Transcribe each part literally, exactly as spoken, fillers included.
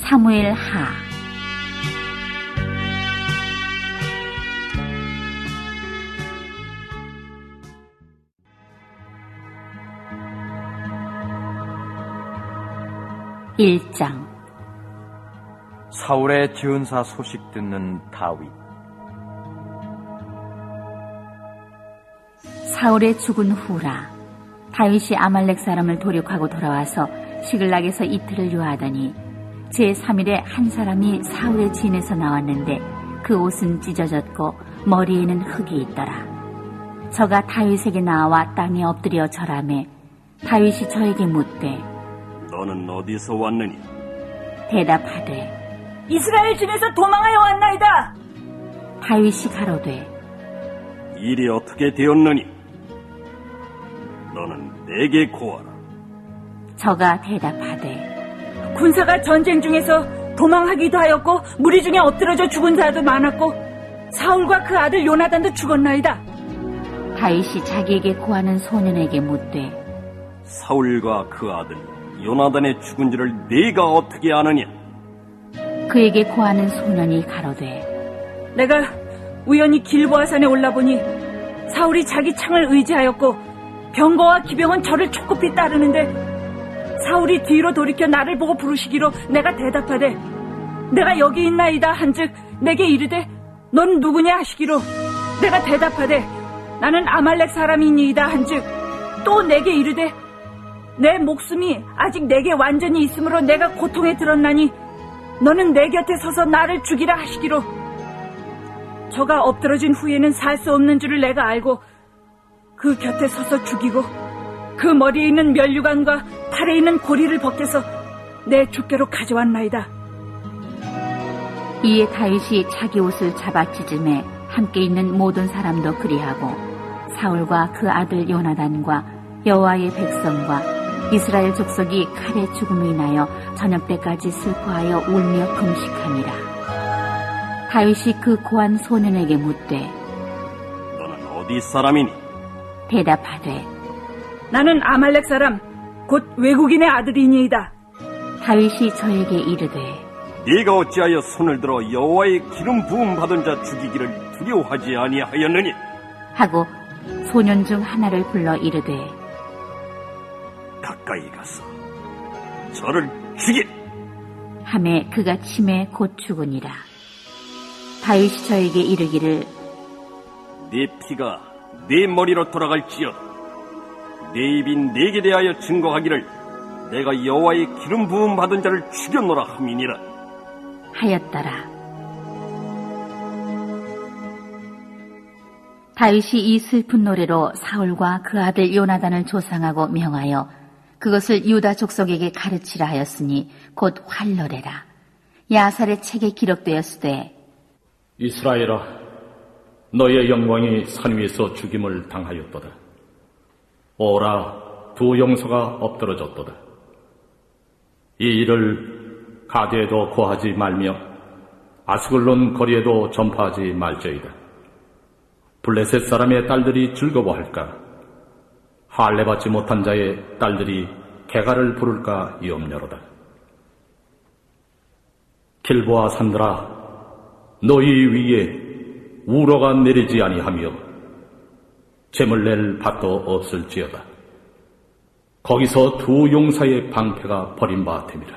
사무엘 하 일 장. 사울의 전사 소식 듣는 다윗. 사울의 죽은 후라 다윗이 아말렉 사람을 도륙하고 돌아와서 시글락에서 이틀을 유하더니 제삼 일에 한 사람이 사울의 진에서 나왔는데 그 옷은 찢어졌고 머리에는 흙이 있더라. 저가 다윗에게 나와 땅에 엎드려 절하매 다윗이 저에게 묻되 너는 어디서 왔느니? 대답하되 이스라엘 진에서 도망하여 왔나이다. 다윗이 가로되 일이 어떻게 되었느니? 너는 내게 고하라. 저가 대답하되 군사가 전쟁 중에서 도망하기도 하였고 무리 중에 엎드러져 죽은 자도 많았고 사울과 그 아들 요나단도 죽었나이다. 다윗이 자기에게 고하는 소년에게 묻되 사울과 그 아들 요나단의 죽은지를 네가 어떻게 아느냐? 그에게 고하는 소년이 가로되 내가 우연히 길보아산에 올라보니 사울이 자기 창을 의지하였고 병거와 기병은 저를 촉급히 따르는데 사울이 뒤로 돌이켜 나를 보고 부르시기로 내가 대답하되 내가 여기 있나이다 한즉 내게 이르되 넌 누구냐 하시기로 내가 대답하되 나는 아말렉 사람이니이다 한즉 또 내게 이르되 내 목숨이 아직 내게 완전히 있으므로 내가 고통에 들었나니 너는 내 곁에 서서 나를 죽이라 하시기로 저가 엎드러진 후에는 살 수 없는 줄을 내가 알고 그 곁에 서서 죽이고 그 머리에 있는 면류관과 팔에 있는 고리를 벗겨서 내 주께로 가져왔나이다. 이에 다윗이 자기 옷을 잡아 찢음에 함께 있는 모든 사람도 그리하고 사울과 그 아들 요나단과 여호와의 백성과 이스라엘 족속이 칼의 죽음이 인하여 저녁 때까지 슬퍼하여 울며 금식하니라. 다윗이 그 고한 소년에게 묻되 너는 어디 사람이니? 대답하되 나는 아말렉 사람 곧 외국인의 아들이니이다. 다윗이 저에게 이르되 네가 어찌하여 손을 들어 여호와의 기름 부음 받은 자 죽이기를 두려워하지 아니하였느니? 하고 소년 중 하나를 불러 이르되 가까이 가서 저를 죽일 하매 그가 침에 곧 죽으니라. 다윗이 저에게 이르기를 네 피가 네 머리로 돌아갈지어다. 내 입이 네게 대하여 증거하기를 내가 여호와의 기름 부음 받은 자를 죽였노라 함이니라 하였더라. 다윗이 이 슬픈 노래로 사울과 그 아들 요나단을 조상하고 명하여 그것을 유다 족속에게 가르치라 하였으니 곧 활노래라. 야살의 책에 기록되었으되 이스라엘아, 너의 영광이 산 위에서 죽임을 당하였도다. 오라, 두 용서가 엎드러졌도다. 이 일을 가드에도 고하지 말며 아스글론 거리에도 전파하지 말저이다. 블레셋 사람의 딸들이 즐거워할까? 할례받지 못한 자의 딸들이 개가를 부를까 염려로다. 길보아 산들아, 너희 위에 우러가 내리지 아니하며 재물 낼 밭도 없을지어다. 거기서 두 용사의 방패가 버린 바 됨이라.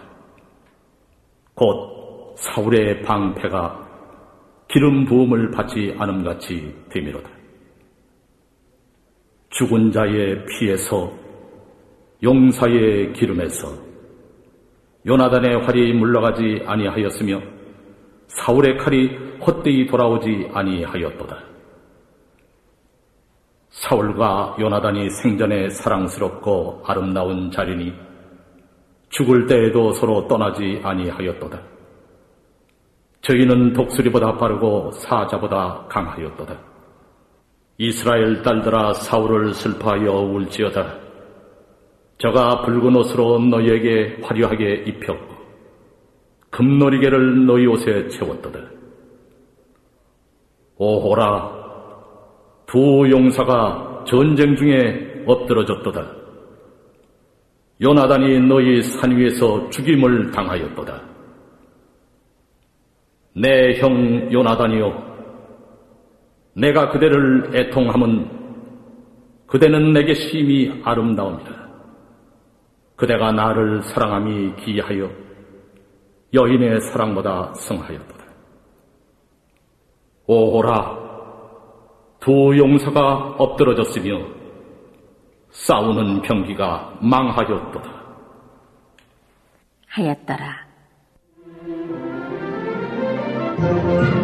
곧 사울의 방패가 기름 부음을 받지 않음같이 됨이로다. 죽은 자의 피에서 용사의 기름에서 요나단의 활이 물러가지 아니하였으며 사울의 칼이 헛되이 돌아오지 아니하였도다. 사울과 요나단이 생전에 사랑스럽고 아름다운 자리니 죽을 때에도 서로 떠나지 아니하였도다. 저희는 독수리보다 빠르고 사자보다 강하였도다. 이스라엘 딸들아, 사울을 슬퍼하여 울지어다. 저가 붉은 옷으로 너희에게 화려하게 입혔고 금놀이개를 너희 옷에 채웠도다. 오호라, 두 용사가 전쟁 중에 엎드러졌도다. 요나단이 너희 산 위에서 죽임을 당하였도다. 내 형 요나단이요, 내가 그대를 애통함은 그대는 내게 심히 아름다움이라. 그대가 나를 사랑함이 기이하여 여인의 사랑보다 성하였도다. 오호라, 두 용사가 엎드러졌으며 싸우는 병기가 망하였도다 하였더라.